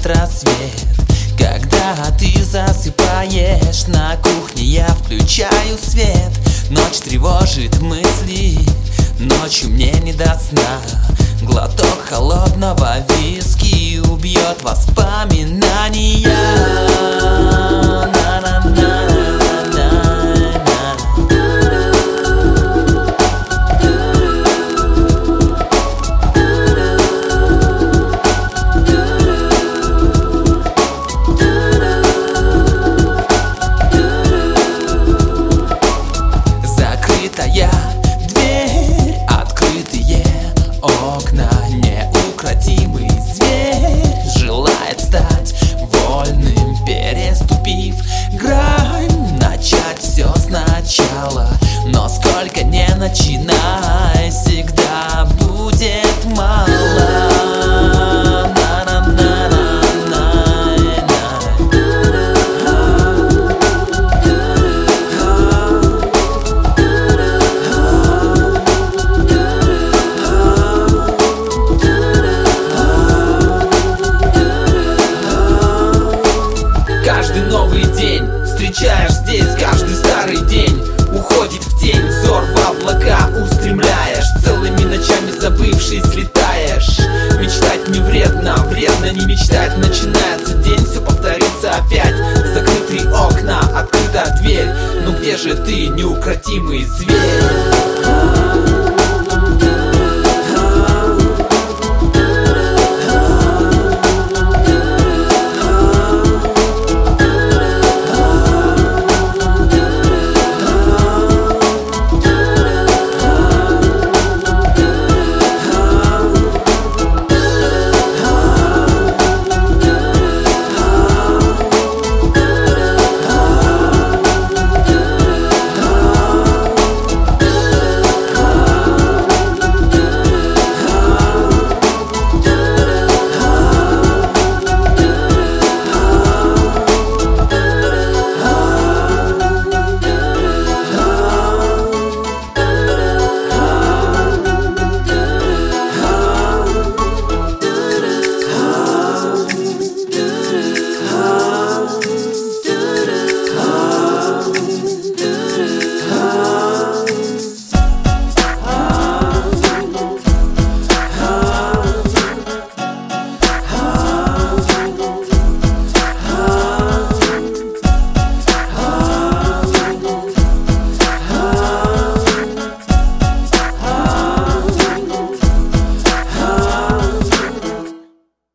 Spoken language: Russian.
наступает рассвет. Когда ты засыпаешь на кухне, я включаю свет. Ночь тревожит мысли, ночью мне не до сна. Глоток холодного виски убьет воспоминания. Закрытая дверь, открытые окна. Неукротимый зверь желает стать вольным, переступив грань, начать все сначала. Но сколько не начинай, всегда будет мало. Каждый новый день встречаешь здесь, каждый старый день уходит в тень. Взор в облака устремляешь, целыми ночами забывшись летаешь. Мечтать не вредно, вредно не мечтать. Начинается день, все повторится опять. Закрытые окна, открыта дверь. Ну где же ты, неукротимый зверь?